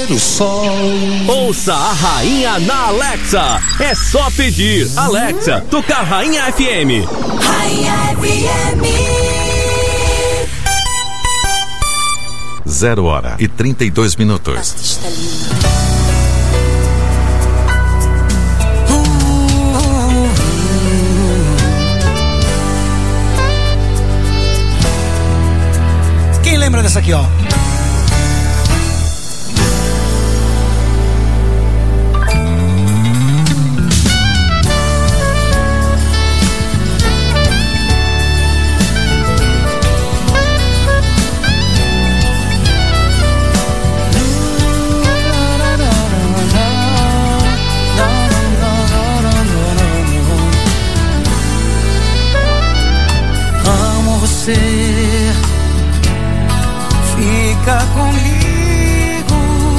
do sol. Ouça a Rainha na Alexa. É só pedir. Alexa, tocar Rainha FM. Rainha FM. 0h32. Quem lembra dessa aqui, ó? Fica comigo.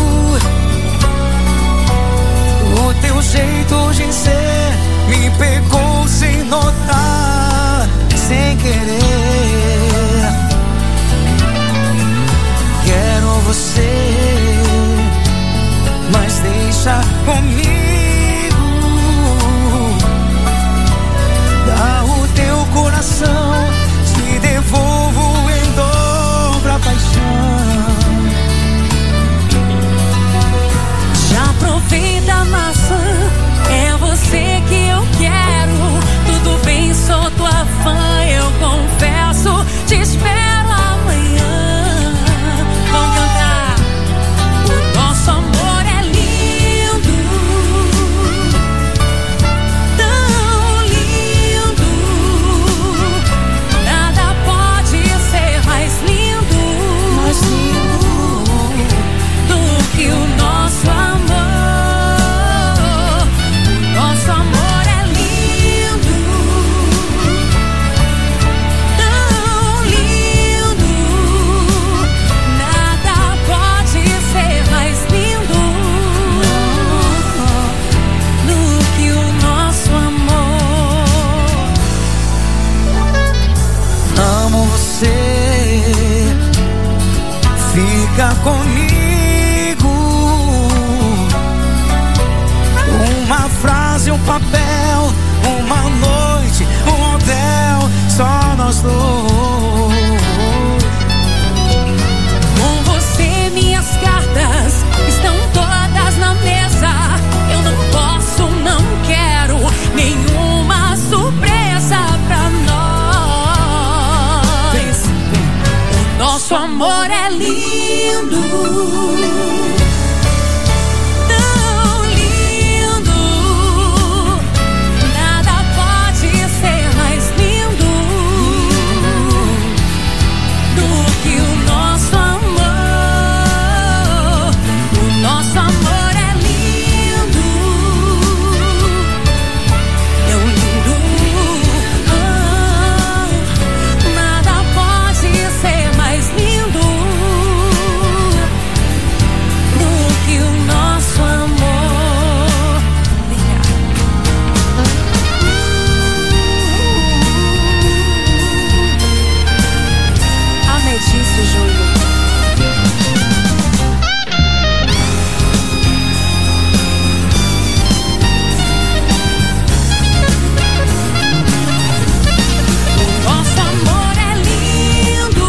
O teu jeito de ser me pegou sem notar, sem querer. Quero você, mas deixa comigo. Dá o teu coração, te devolvo em dobra a paixão. Já provei da maçã, é você que eu quero. Tudo bem, sou tua fã, eu confesso. Te espero amanhã. Vamos cantar. O nosso amor é lindo, tão lindo. Nada pode ser mais lindo, do que o nosso amor. O nosso amor é lindo, tão lindo. Nada pode ser mais lindo do que o nosso amor. Amo você, fica comigo. Uma frase, um papel, uma noite, um hotel, só nós dois. Com você minhas cartas estão todas na mesa. Eu não posso, não quero nenhuma surpresa pra nós. O nosso amor é lindo, tão lindo. Nada pode ser mais lindo do que o nosso amor. O nosso amor é lindo, tão lindo. Nada pode ser mais lindo do que o nosso amor. Ametista, Júlio. Nosso amor é lindo,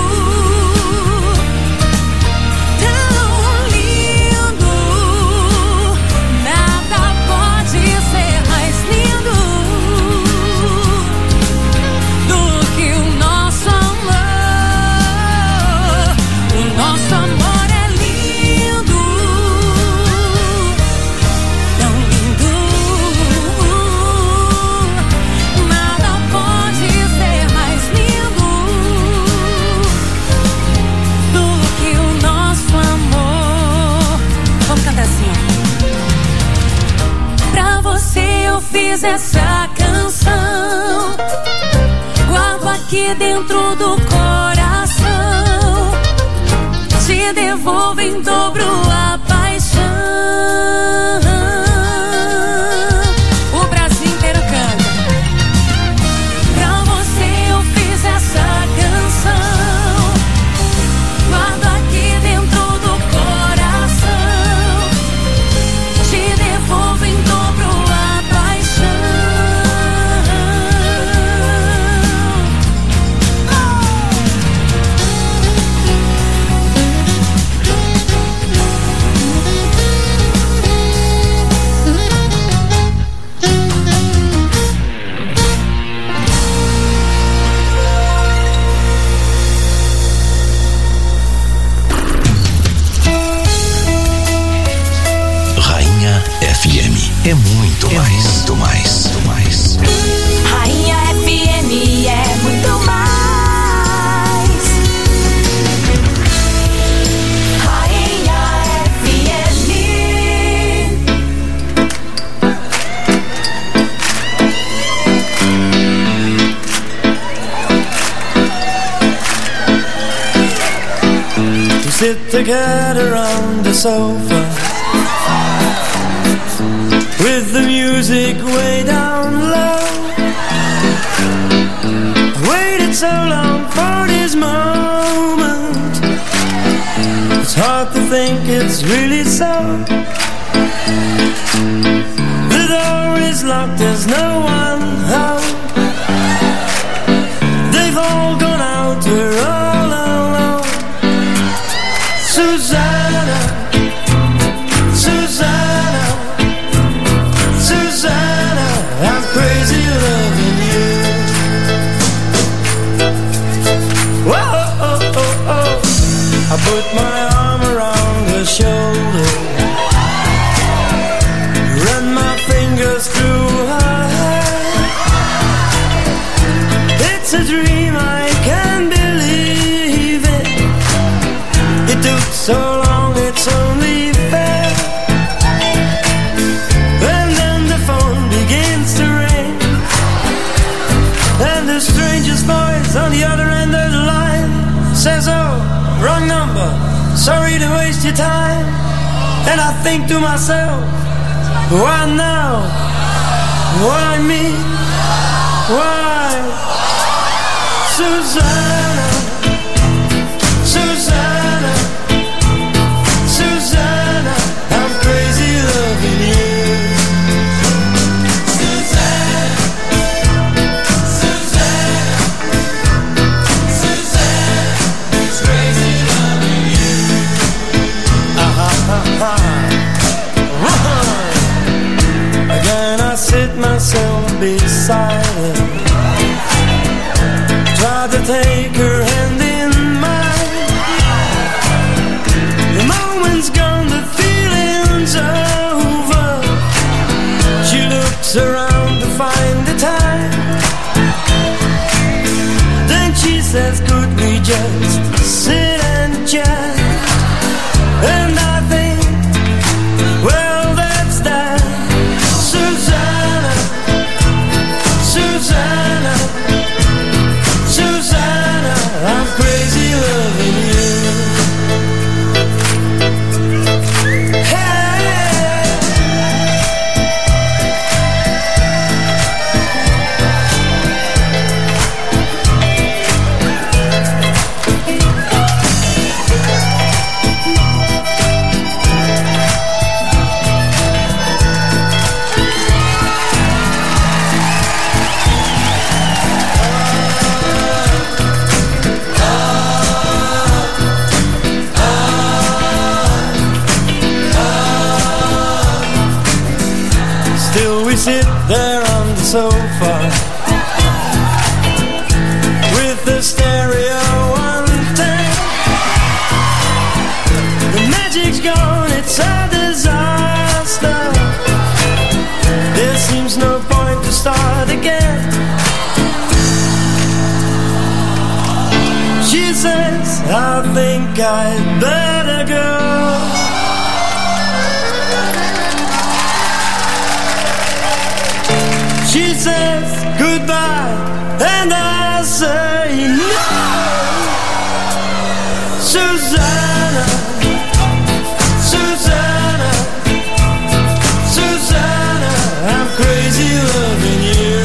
tão lindo. Nada pode ser mais lindo do que o nosso amor. O nosso amor é lindo, tão lindo. Nada pode ser mais lindo do que o nosso amor. Vamos cantar assim. Pra você eu fiz essa canção, guardo aqui dentro do coração. Te devolvo em dobro a paixão. O Brasil inteiro canta. Pra você eu fiz essa canção, guardo aqui dentro do coração. é muito mais. Muito mais. Muito mais. Rainha FM é muito mais. Rainha FM. We sit together on the sofa with the music way down low. I waited so long for this moment. It's hard to think it's really so. The door is locked, there's no one home. They've all gone out, we're all alone. Susanna, Susanna, Susanna, I'm crazy loving you. Whoa, oh, oh, oh. I put my arm around her shoulder, run my fingers through her hair. It's a dream, I can't believe it. It took so long, it's only fair. And then the phone begins to ring, and the strangest voice on the other end of the line says, oh, wrong number, sorry to waste your time. And I think to myself, why now? Why me? Why? Susanna, Susanna, Susanna, I'm crazy loving you. Susanna, Susanna, Susanna, it's crazy loving you. Again I sit myself beside her, try to take her hand in mine. The moment's gone, the feeling's over. She looks around to find the time. Then she says, could we just sit and chat? And I think, well, that's that. Susanna, Susanna, Susanna, I'm crazy loving you. Still we sit there on the sofa with the stereo on 10. The magic's gone, it's a disaster. There seems no point to start again. She says, I think I'd better go. She says goodbye, and I say no. Susanna, Susanna, Susanna, I'm crazy loving you.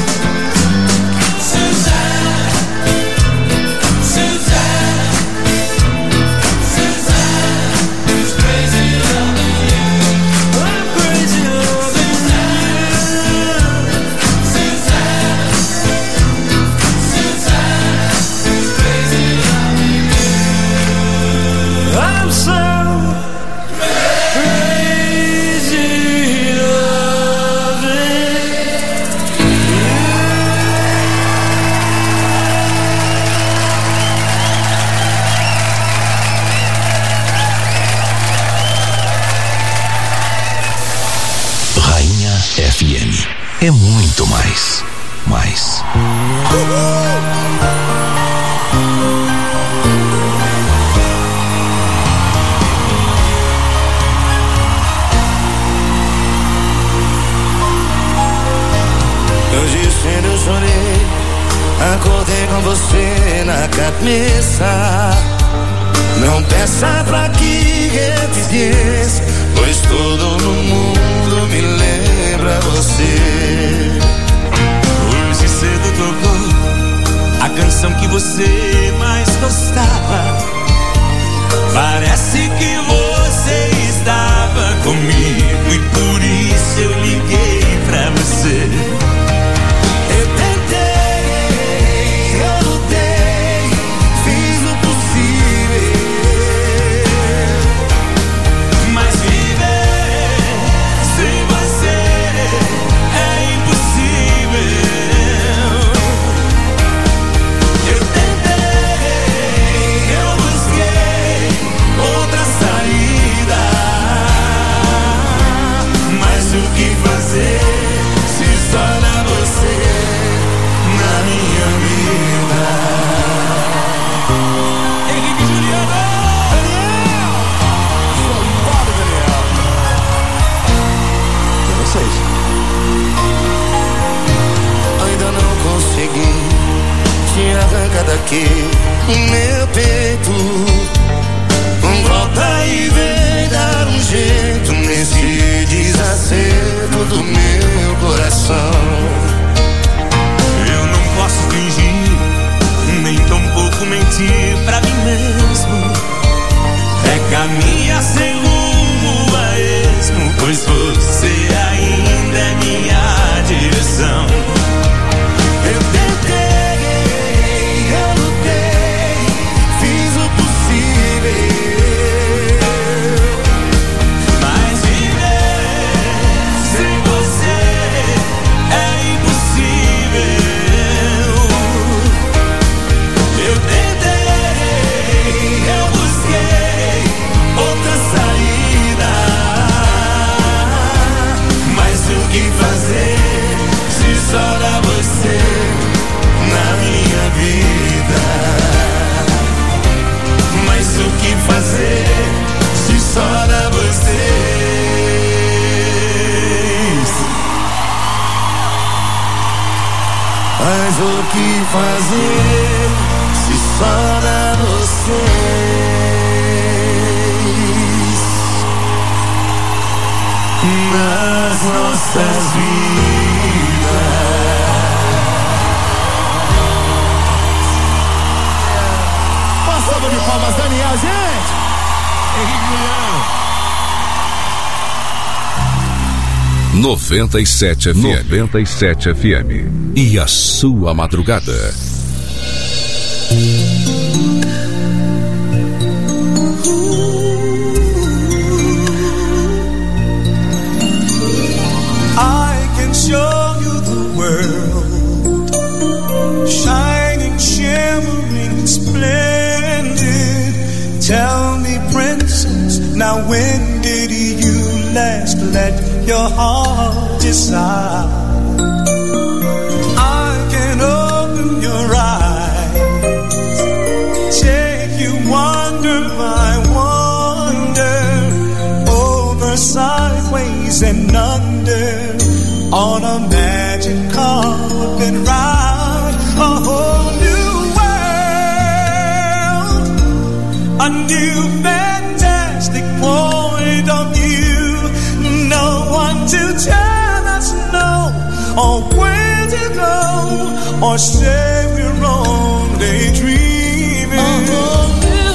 Susanna, Susanna, Susanna, it's crazy loving you. I'm crazy loving you. Susanna, Susanna, it's crazy loving you. é muito mais. Mais. Hoje cedo eu chorei, acordei com você na cabeça. Não peça pra que eu te esqueça, pois todo no mundo me lembra você. Hoje cedo tocou a canção que você mais gostava. Parece que você estava comigo e por isso eu liguei pra você. Eu tentei, eu lutei, fiz o possível, mas viver sem você é impossível. Eu tentei, eu busquei outra saída, mas o que fazer se só era você na minha vida? Henrique Juliano! Daniel! Foda, Daniel! Com vocês. Ainda não consegui te arrancar daqui, meu peito. Volta e vem dar um jeito nesse desacerto do meu coração. Eu não posso fingir, nem tampouco mentir pra mim mesmo. É caminhar sem rumo a esmo, pois você ainda é minha direção. Eu tentei, eu lutei, fiz o possível, Mas viver sem você é impossível. Eu tentei, eu busquei outra saída, mas o que fazer se só era você na minha vida? Mas o que fazer se só era você? mas o que fazer se só era vocês nas nossas vidas? Uma salva de palmas, Daniel, gente! Henrique Juliano. 97 FM. 97 FM. E a sua madrugada. I can show you the world, shining, shimmering, splendid. Tell me, princess, now when did you last let your heart decide? I can open your eyes, take you wonder by wonder, over, sideways and under, on a magic carpet ride, a whole new world, a new fantastic point of view. No one to tell us no, or where to go, or say we're only dreaming. A whole new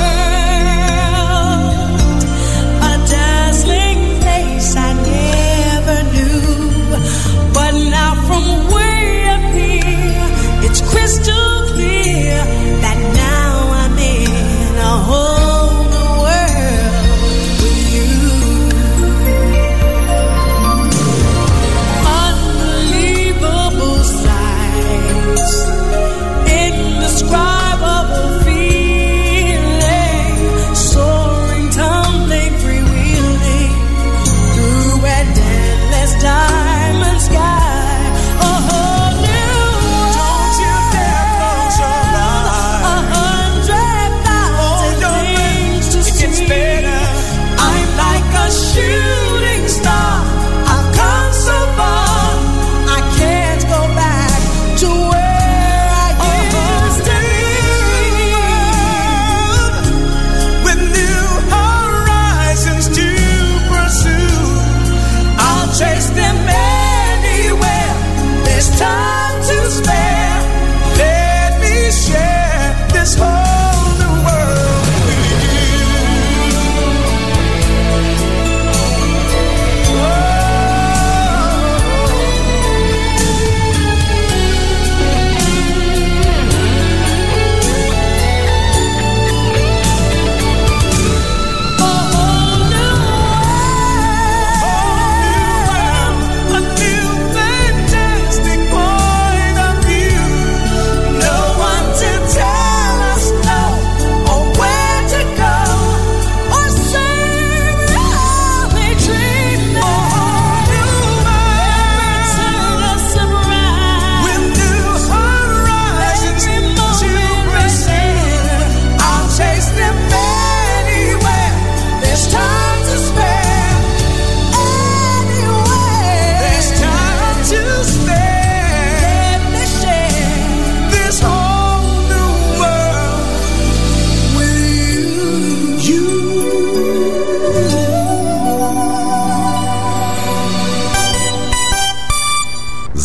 world, a dazzling place I never knew. But now from way up here, it's crystal clear that now I'm in a whole new world with you. Unbelievable sights, indescribable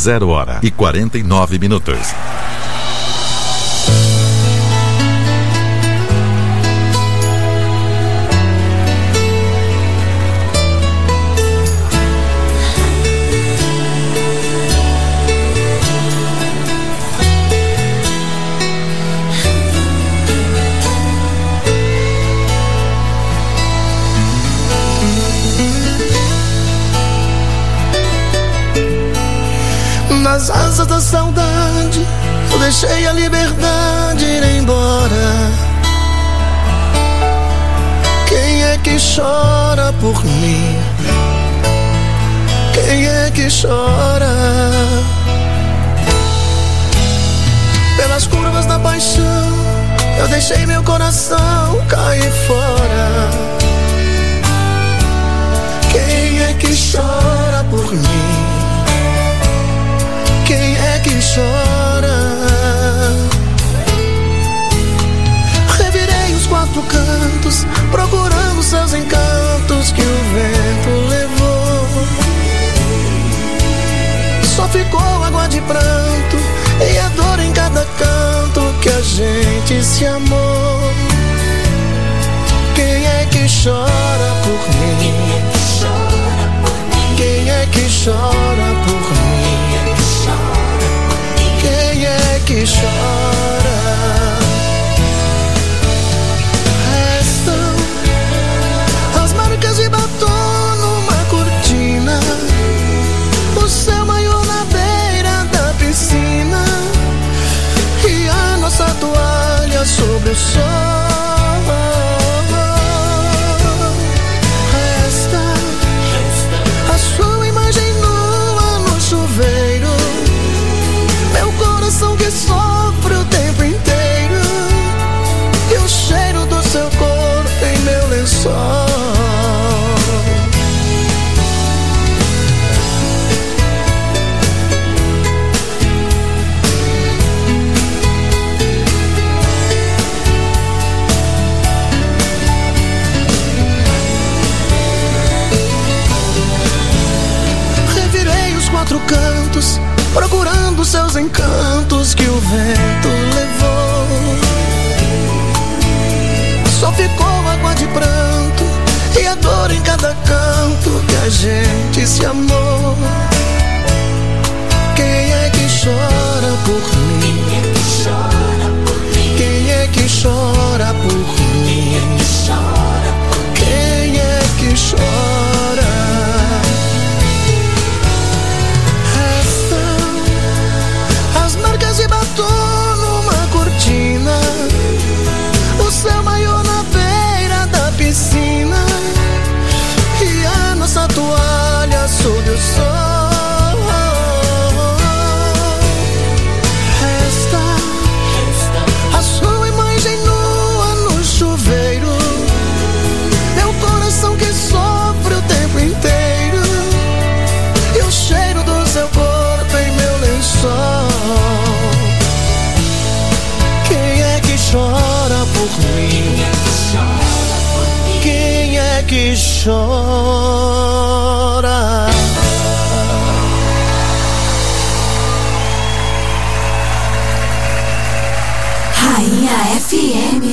0h49. Nas asas da saudade, eu deixei a liberdade ir embora. Quem é que chora por mim? Quem é que chora? Pelas curvas da paixão, eu deixei meu coração cair fora. Quem é que chora por mim? Quem é que chora? Revirei os quatro cantos, procurando seus encantos que o vento levou. Só ficou água de pranto e a dor em cada canto que a gente se amou. Quem é que chora por mim? Quem é que chora por mim? Quem é que chora? Restam as marcas de batom numa cortina, o céu maior na beira da piscina e a nossa toalha sobre o sol. Resta a sua imagem nua no chuveiro, meu coração que sofre o tempo inteiro e o cheiro do seu corpo em meu lençol. Revirei os quatro cantos, procurando seus encantos que o vento levou. Só ficou água de pranto e a dor em cada canto que a gente se amou. Quem é que chora por mim? Quem é que chora por mim? Quem é que chora? Marcas de batom numa cortina, o céu maior na beira da piscina e a nossa toalha sob o sol. Resta a sua imagem nua no chuveiro, meu coração que sofre o tempo inteiro e o cheiro do seu corpo em meu lençol. Quem é que chora por mim? Quem é que chora? Rainha FM.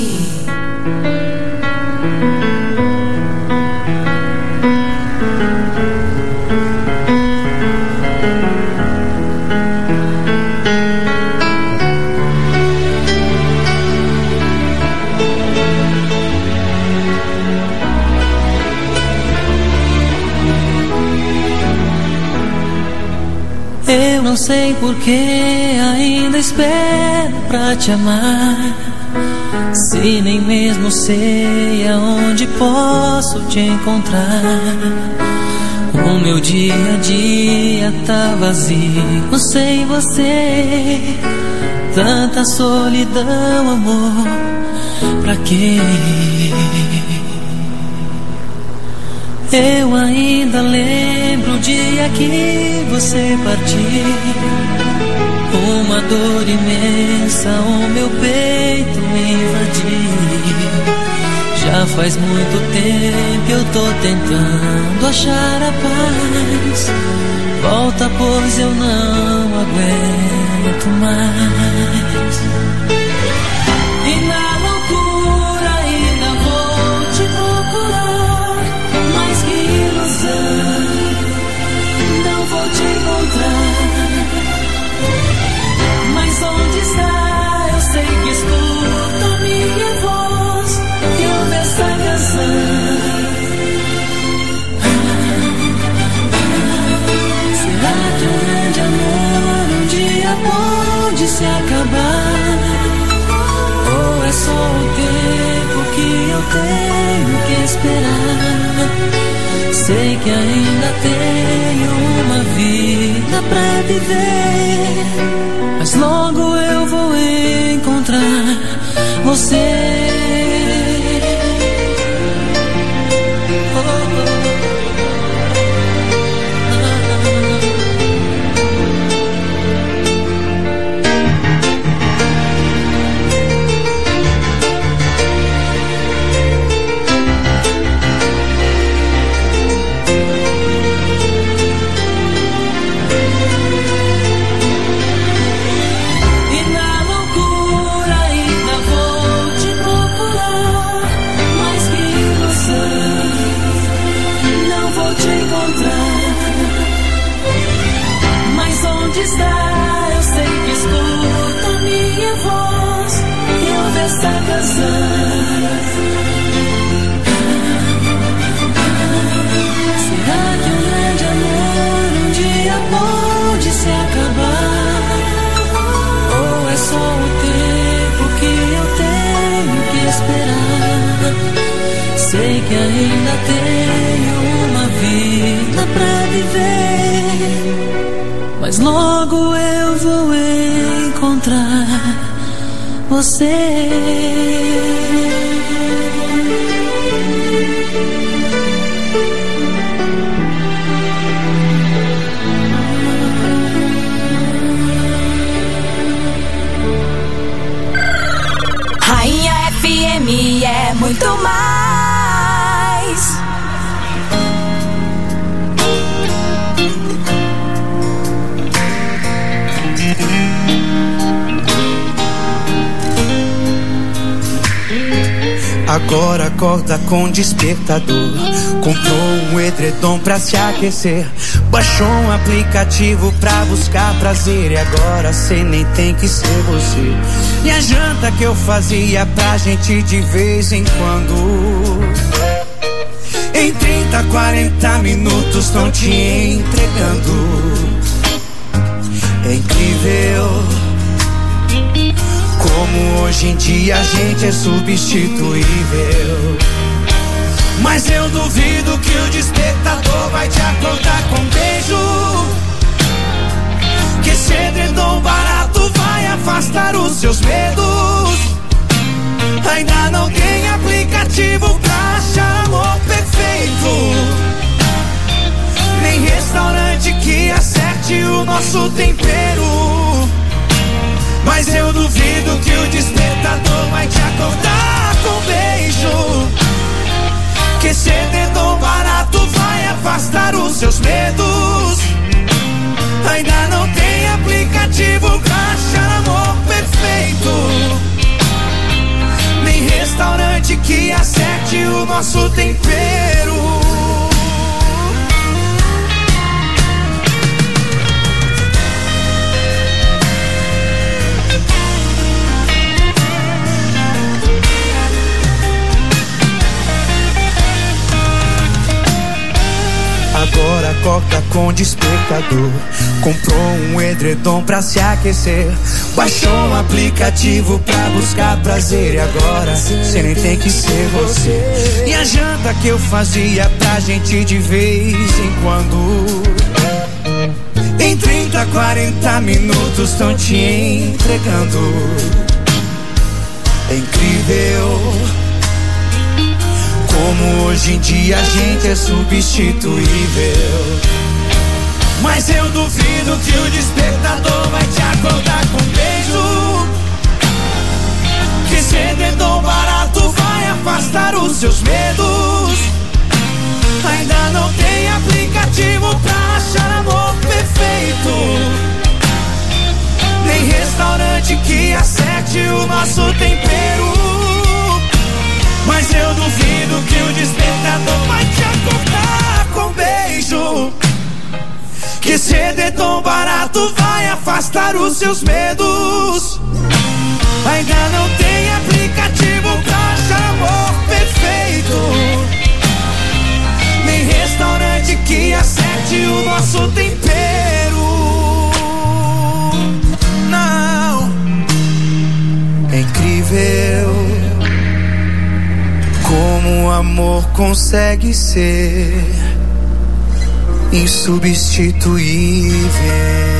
Eu não sei por que ainda espero pra te amar, se nem mesmo sei aonde posso te encontrar. O meu dia a dia tá vazio sem você, tanta solidão, amor, pra quê? Eu ainda lembro o dia que você partiu, uma dor imensa o meu peito invadiu. Já Já faz muito tempo eu tô tentando achar a paz. Volta, pois eu não aguento mais. E na loucura ainda vou te procurar. Mais que ilusão, não vou te encontrar. Mas onde está? Eu sei que escuta a minha voz e ouve essa canção. Será que um grande amor um dia pode se acabar? Ou é só o tempo que eu tenho que esperar? Sei que ainda tenho uma vida pra viver, mas logo eu vou encontrar você. Eu sei que escuta a minha voz e ouve essa canção. Será que um grande amor um dia pode se acabar? Ou é só o tempo que eu tenho que esperar? Sei que ainda tenho uma vida pra viver, mas logo eu vou encontrar você. Rainha FM é muito mais. Agora acorda com despertador. Comprou um edredom pra se aquecer. Baixou um aplicativo pra buscar prazer. E agora cê nem tem que ser você. E a janta que eu fazia pra gente de vez em quando, em 30, 40 minutos tão te entregando. É incrível como hoje em dia a gente é substituível. Mas eu duvido que o despertador vai te acordar com um beijo. Que esse edredom barato vai afastar os seus medos. Ainda não tem aplicativo pra achar amor perfeito, nem restaurante que acerte o nosso tempero. Mas eu duvido que o despertador vai te acordar com um beijo. Que esse edredom barato vai afastar os seus medos. Ainda não tem aplicativo pra achar amor perfeito, nem restaurante que acerte o nosso tempero. Agora acorda com despertador. Comprou um edredom pra se aquecer. Baixou um aplicativo pra buscar prazer. E agora cê nem tem que ser você. E a janta que eu fazia pra gente de vez em quando, em 30, 40 minutos tão te entregando. É incrível como hoje em dia a gente é substituível. Mas eu duvido que o despertador vai te acordar com um beijo. Que esse edredom barato vai afastar os seus medos. Ainda não tem aplicativo pra achar amor perfeito, nem restaurante que acerte o nosso tempero. Mas eu duvido que o despertador vai te acordar com beijo, que CD tão barato vai afastar os seus medos. Ainda não tem aplicativo pra achar amor perfeito, nem restaurante que acerte o nosso tempero. Não. É incrível como o amor consegue ser insubstituível.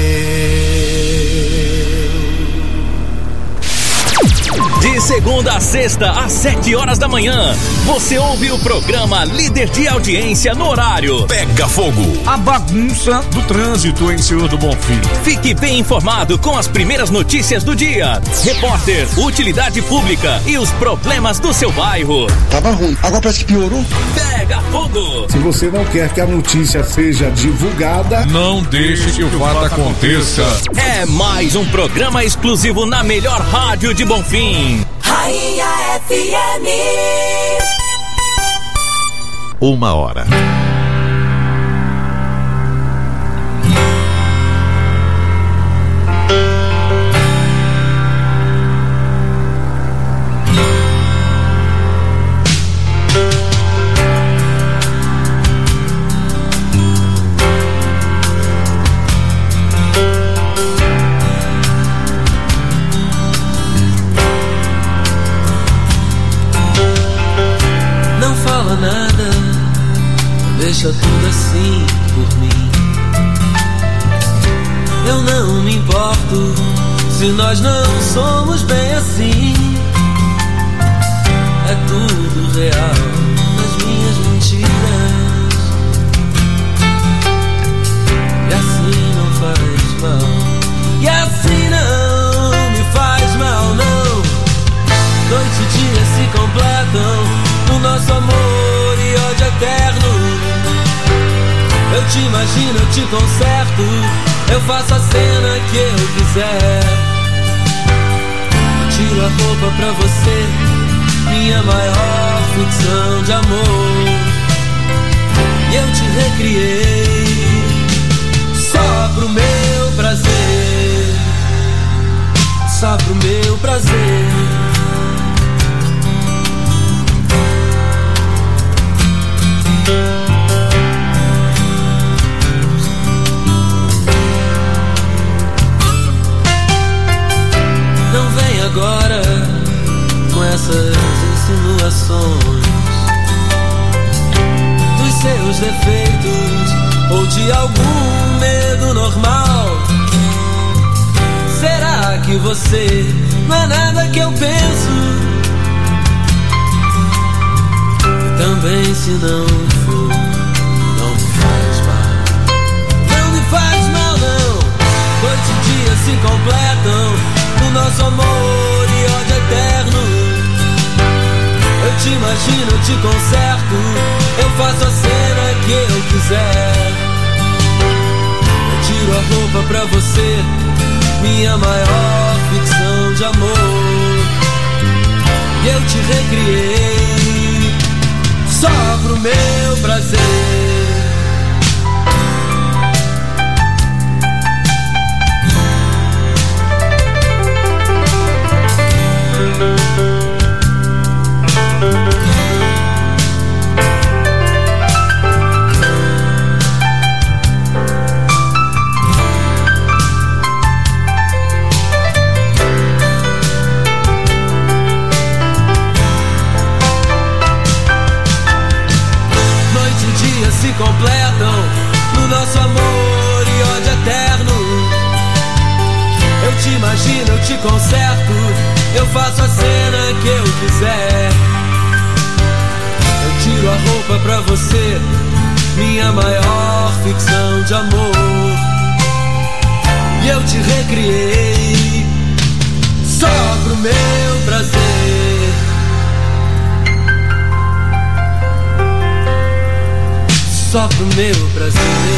De segunda a sexta, às 7 horas da manhã, você ouve o programa Líder de Audiência no horário Pega Fogo. A bagunça do trânsito em Senhor do Bonfim. Fique bem informado com as primeiras notícias do dia. Repórter, utilidade pública e os problemas do seu bairro. Tava ruim, agora parece que piorou. Pega Fogo. Se você não quer que a notícia seja divulgada, não deixe que o fato aconteça. É mais um programa exclusivo na melhor rádio de Bonfim. Rainha FM. 1h. Deixa tudo assim por mim. Eu não me importo se nós não somos bem assim. É tudo real nas minhas mentiras, e assim não faz mal, e assim não me faz mal, não. Noite e dia se completam no nosso amor e ódio eterno. Eu te imagino, eu te conserto, eu faço a cena que eu quiser. Eu tiro a roupa pra você, minha maior ficção de amor. E eu te recriei só pro meu prazer, só pro meu prazer. Não vem agora com essas insinuações dos seus defeitos ou de algum medo normal. Será que você não é nada que eu penso? E também se não for, não me faz mal. Não me faz mal, não. Noite e dia se completam no nosso amor e ódio eterno. Eu te imagino, eu te conserto, eu faço a cena que eu quiser. Eu tiro a roupa pra você, minha maior ficção de amor. E eu te recriei só pro meu prazer. Se completam no nosso amor e ódio eterno. Eu te imagino, eu te conserto, eu faço a cena que eu quiser. Eu tiro a roupa pra você, minha maior ficção de amor. E eu te recriei só pro meu prazer. só pro meu prazer.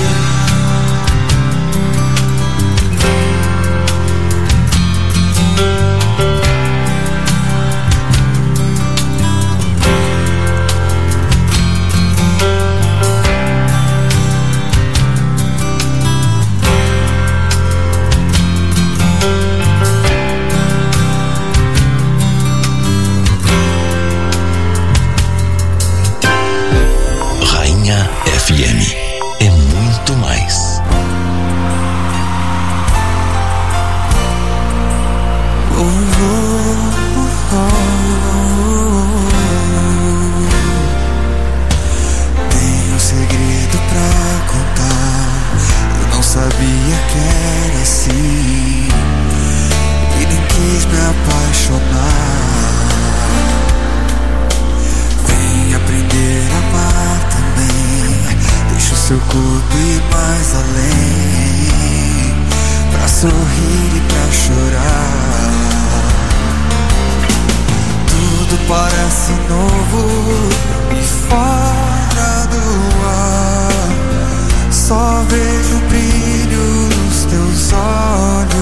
FM é muito mais. Tenho um segredo pra contar. Eu não sabia que era assim e nem quis me apaixonar. Vem aprender a amar também. Deixa o seu corpo ir mais além, pra sorrir e pra chorar. Tudo parece novo e fora do ar. Só vejo o brilho nos teus olhos.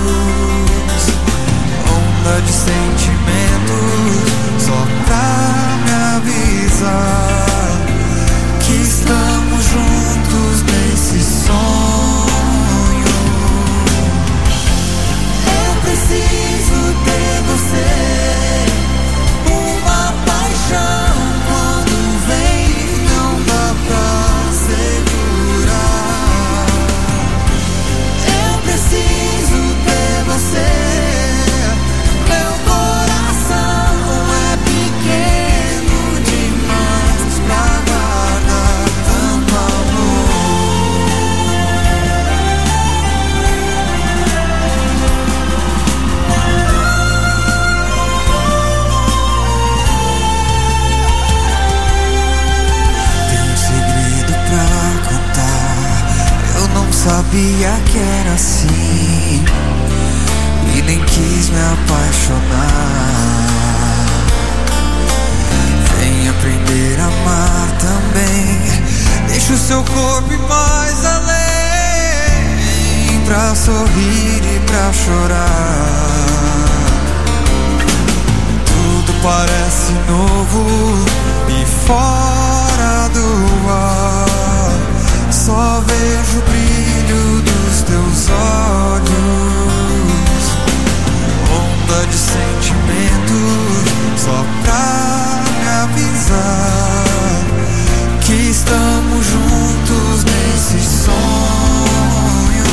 Onda de sentimentos só pra me avisar que estamos juntos nesse sonho. Eu preciso ter você, uma paixão quando vem não dá pra segurar. Eu preciso ter você, meu coração é pequeno demais pra guardar tanto amor. Tenho um segredo pra contar. Eu não sabia que era assim e nem quis me apaixonar. Vem aprender a amar também. Deixa o seu corpo ir mais além, pra sorrir e pra chorar. Tudo parece novo e fora do ar. Só vejo o brilho dos teus olhos. Onda de sentimentos só pra me avisar que estamos juntos nesse sonho.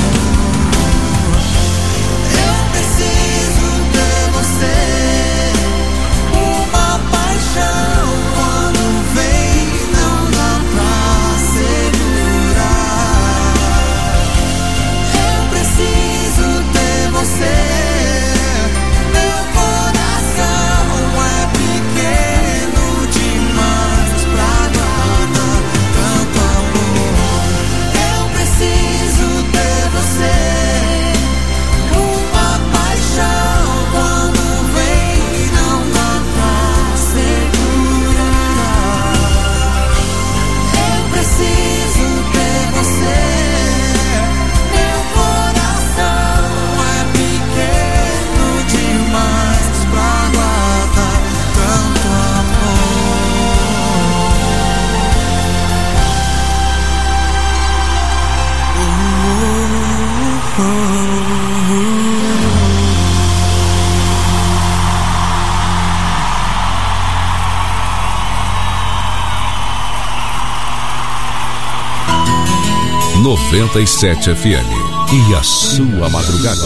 Eu preciso ter você, uma paixão quando vem não dá pra segurar. Eu preciso ter você, meu coração é pequeno demais pra guardar tanto amor. Eu preciso ter você, uma paixão quando vem não dá pra segurar. Eu preciso ter você, meu coração é pequeno demais pra guardar tanto amor. Uhum. 97 FM e a sua madrugada.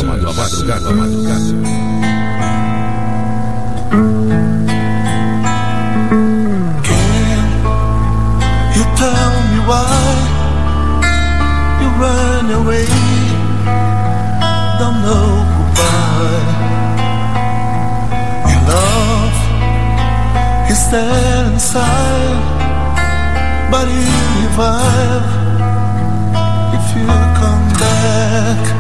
You tell me why you run away, don't know goodbye. Your love is there inside, but you revive if you come back.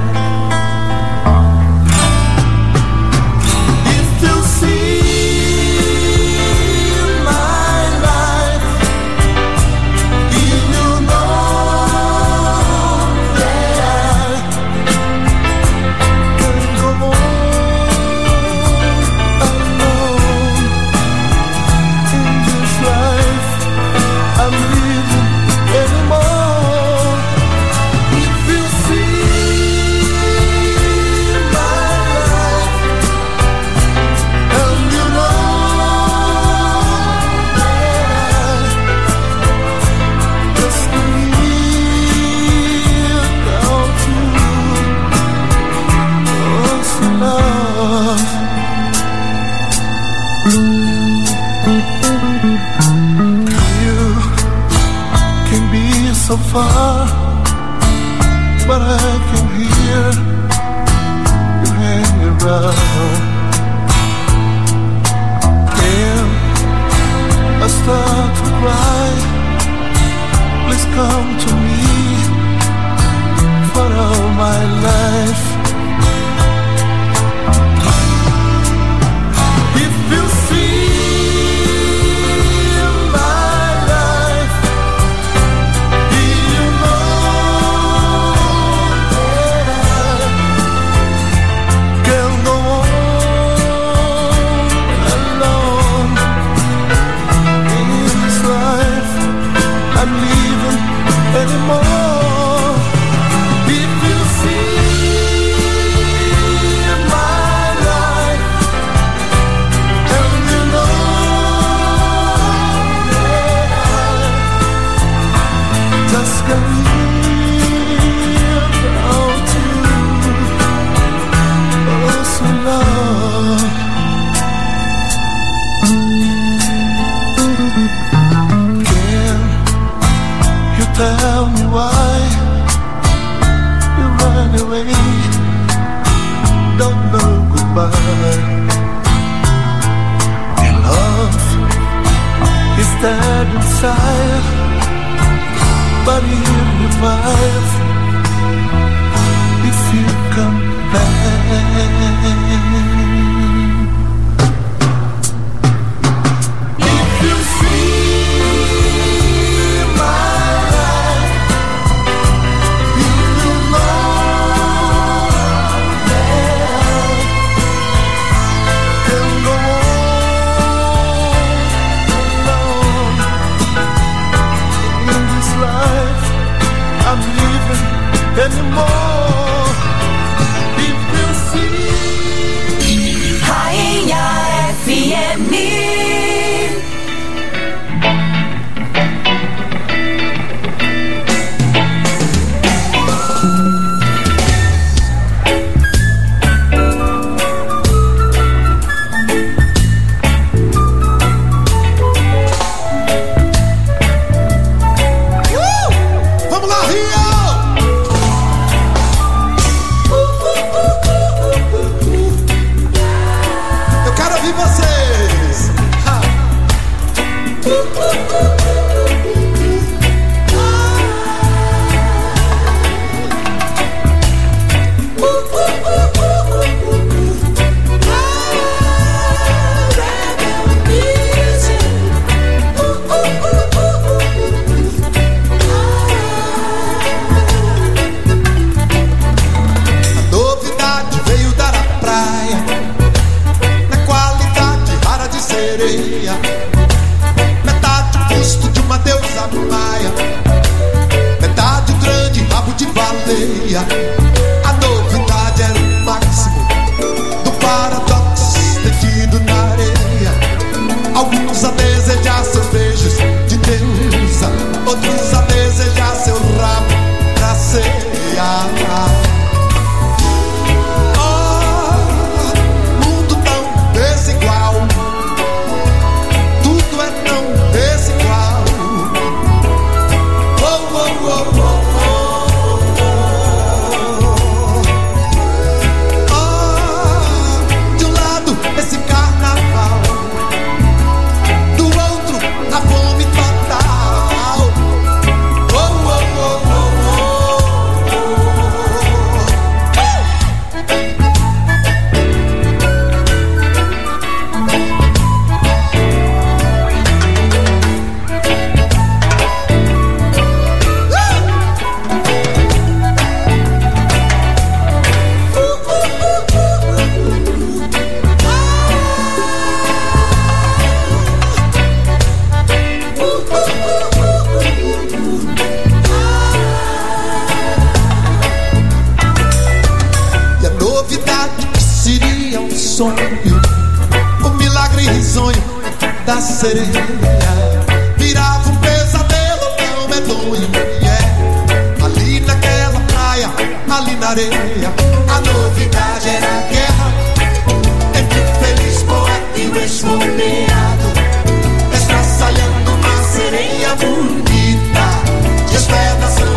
If you see my life, you know far, but I can hear you hanging around. Then I start to cry. Please come to me for all my life. If you see anymore. If you see my life, and you know that I just can't live without you. Oh, so long. Tell me why you run away, don't know goodbye. Your love is dead inside, but it revives if you come back. If you see anymore. If you see Rainha FM. Vamos lá, Rio! Vocês. A novidade veio dar a praia, sereia, metade o busto de uma deusa maia, metade o grande rabo de baleia. A novidade era o máximo do paradoxo detido na areia. Alguns a desejar seus beijos de deusa, outros a desejar seu rabo pra ceia. O milagre risonho da sereia virava um pesadelo tão medonho. Ali naquela praia, ali na areia, a novidade era a guerra entre o feliz poeta e o esfomeado, estraçalhando uma sereia bonita, despedaçando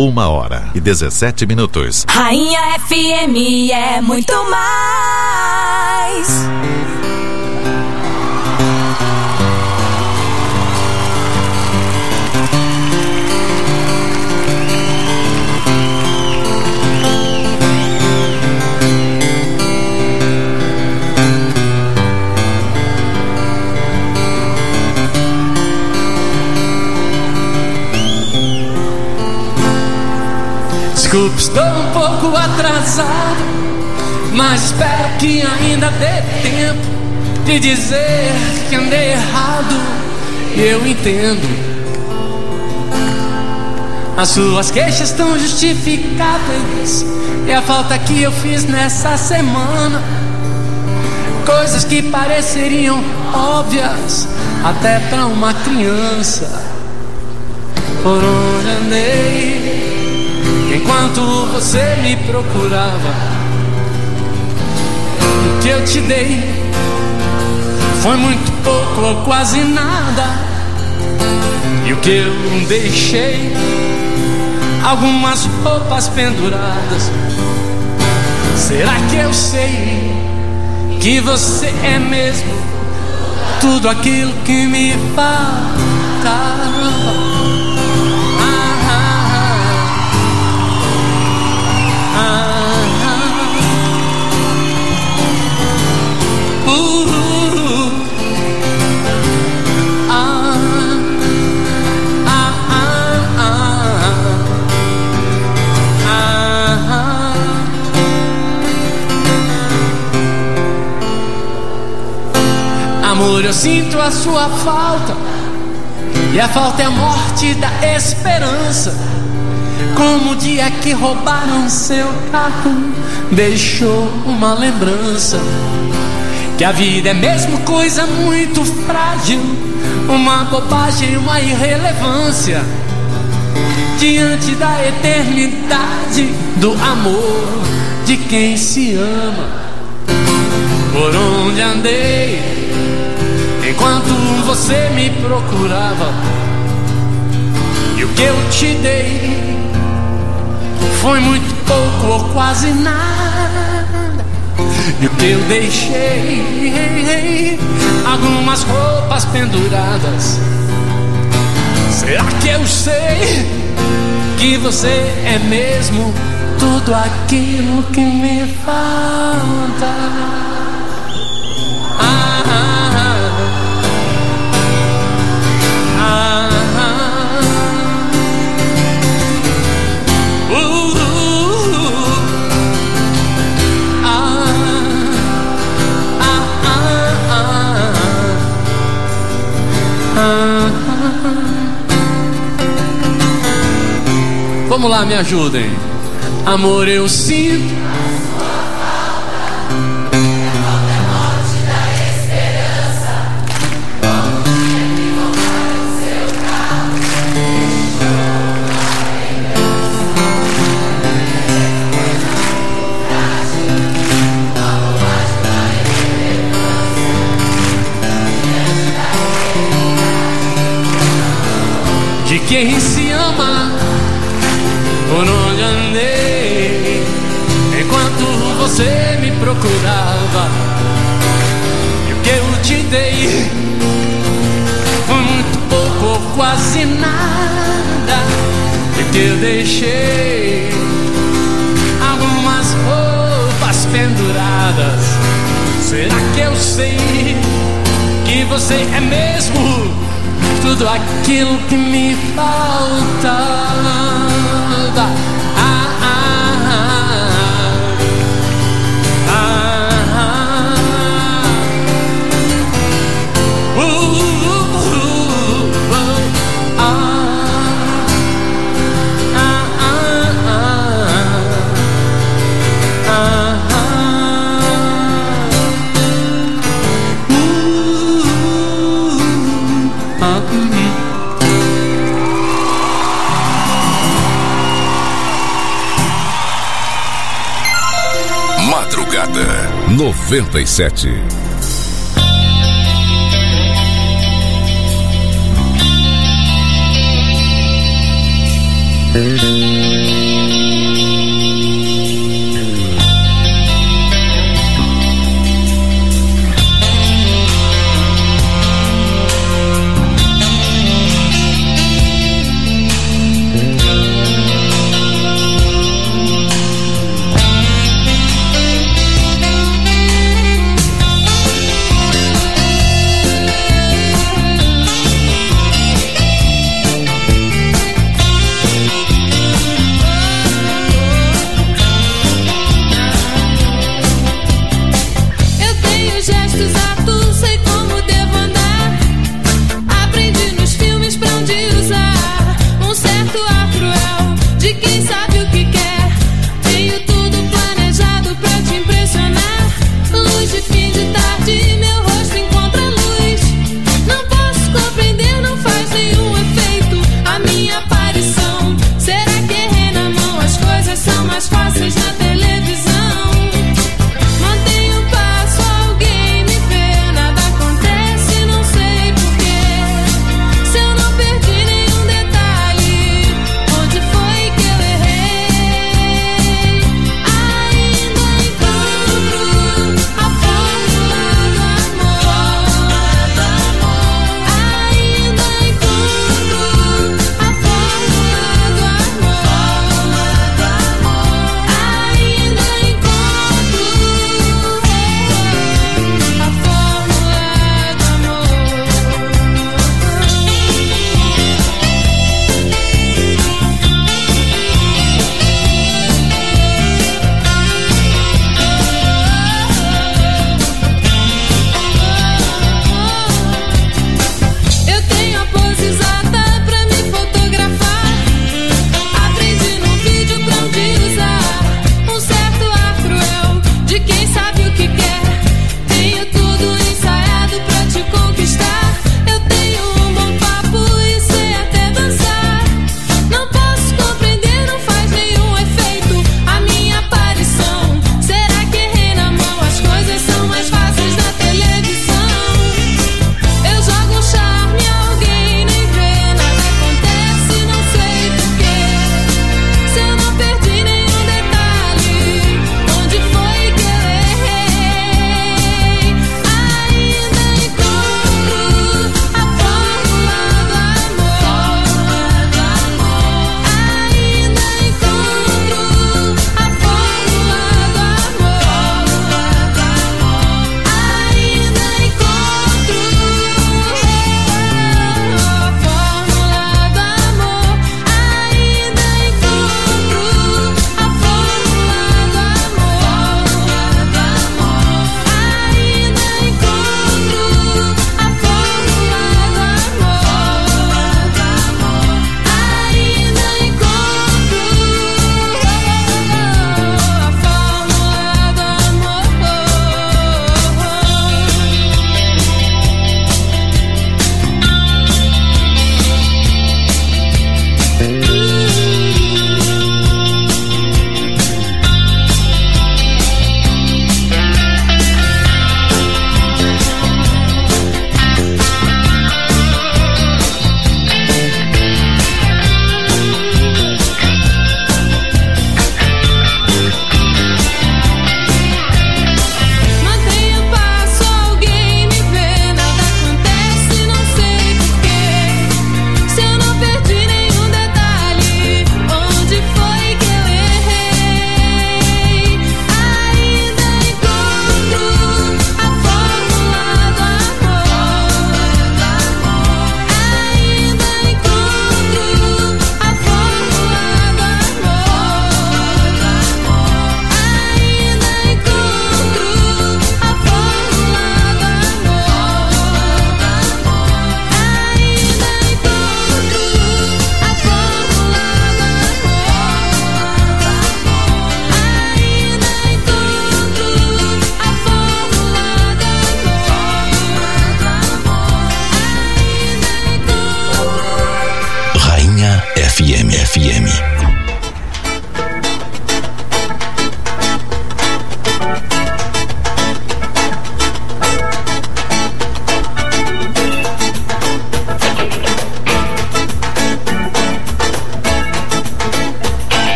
1h17. Rainha FM é muito mais. Desculpe, estou um pouco atrasado, mas espero que ainda dê tempo de dizer que andei errado. Eu entendo. As suas queixas estão justificáveis, e a falta que eu fiz nessa semana, coisas que pareceriam óbvias até pra uma criança. Por onde andei enquanto você me procurava? O que eu te dei foi muito pouco ou quase nada. E o que eu deixei, algumas roupas penduradas. Será que eu sei que você é mesmo tudo aquilo que me falta? Amor, eu sinto a sua falta, e a falta é a morte da esperança. Como o dia que roubaram seu carro deixou uma lembrança, que a vida é mesmo coisa muito frágil, uma bobagem, uma irrelevância diante da eternidade do amor de quem se ama. Por onde andei enquanto você me procurava, e o que eu te dei foi muito pouco ou quase nada. E o que eu deixei, algumas roupas penduradas. Será que eu sei que você é mesmo tudo aquilo que me falta? Vamos lá, me ajudem. Amor, eu sinto a sua falta, falta é morte da esperança. Como o dia que roubaram seu carro deixou uma lembrança de quem se ama. Por onde andei enquanto você me procurava, e o que eu te dei foi muito pouco ou quase nada. E o que eu deixei, algumas roupas penduradas. Será que eu sei que você é mesmo tudo aquilo que me falta? Madrugada 97.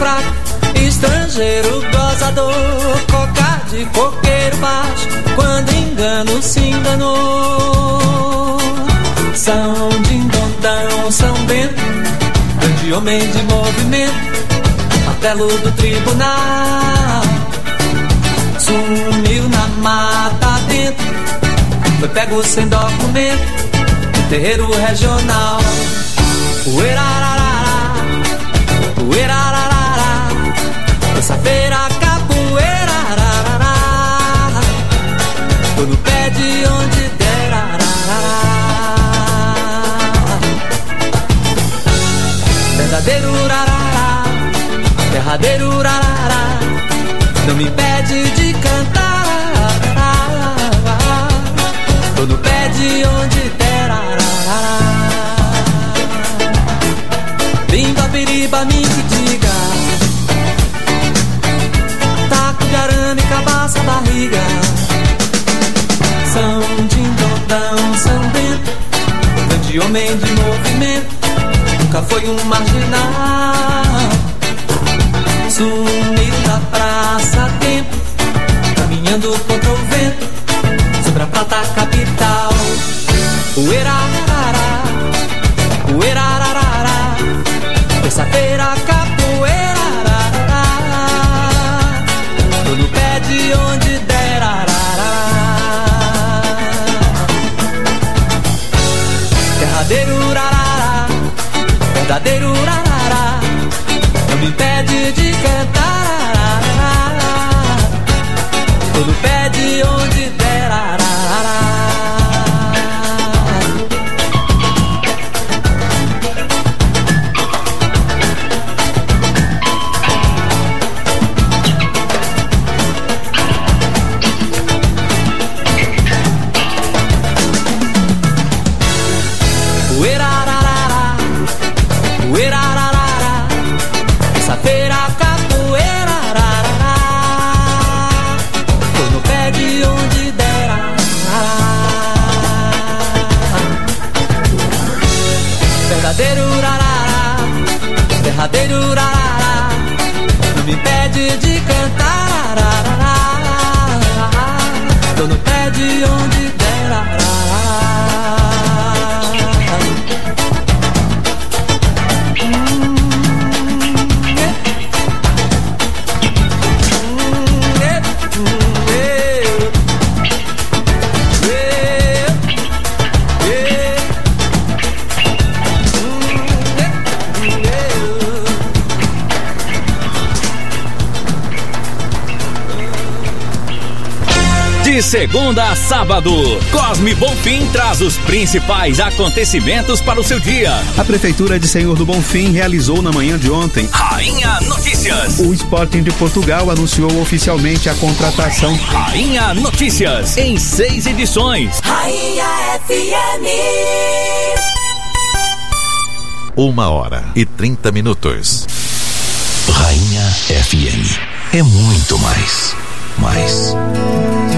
fraco, estrangeiro gozador, coca de coqueiro baixo, quando engano se enganou. São Dindondão, São Bento, grande homem de movimento, martelo do tribunal. Sumiu na mata dentro, foi pego sem documento, no terreiro regional. Uerararara, uerararara, terça-feira capoeira, arararara, tô no pé de onde der, arararara. Verdadeiro urarará, derradeiro urarará, não me impede de cantar, arararara, tô no pé de onde der, arararara. Bimba, biriba, me diga, taco de arame, cabaça, barriga. São Dindondão, São Bento, grande homem de movimento, nunca foi um marginal. Sumiu da praça a tempo, caminhando contra o vento, sobre a prata capital. Uerararara, uerararara, terça-feira capoeira, arararara, tô no pé de onde der, arararara. Derradeiro urarará, verdadeiro urarará, não me impede de cantar, arararara, tô no pé de onde der, arararara. Uerararara, uerararara, terça-feira capoeira, arararara, tô no pé de onde der, arararara. Verdadeiro urarará, derradeiro urarará, não me impede de cantar, arararara, tô no pé de onde der, arararara. De segunda a sábado, Cosme Bonfim traz os principais acontecimentos para o seu dia. A Prefeitura de Senhor do Bonfim realizou na manhã de ontem Rainha Notícias. O Sporting de Portugal anunciou oficialmente a contratação. Rainha Notícias, em 6 edições. Rainha FM. 1h30. Rainha FM é muito mais.